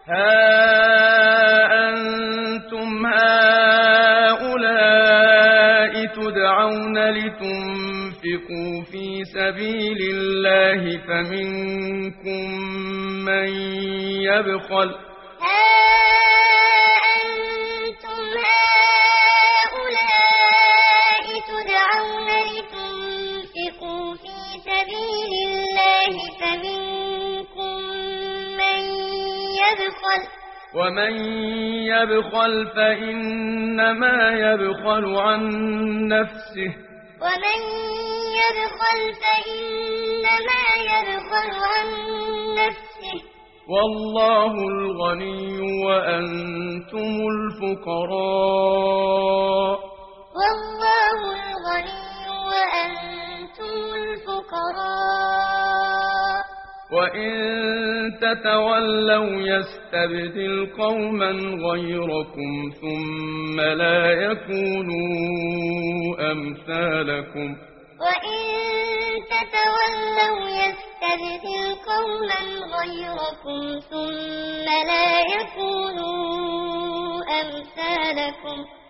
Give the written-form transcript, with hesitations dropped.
ها أنتم هؤلاء تدعون لتنفقوا في سبيل الله فمنكم من يبخل ومن يبخل فإنما يبخل عن نفسه والله الغني وأنتم الفقراء وإن تتولوا يستبدل قوما غيركم ثم لا يكونوا أمثالكم وَإِن تَتَوَلَّوْا يَسْتَبْدِلْ قَوْمًا غَيْرَكُمْ ثُمَّ لَا يَكُونُوا أَمْثَالَكُمْ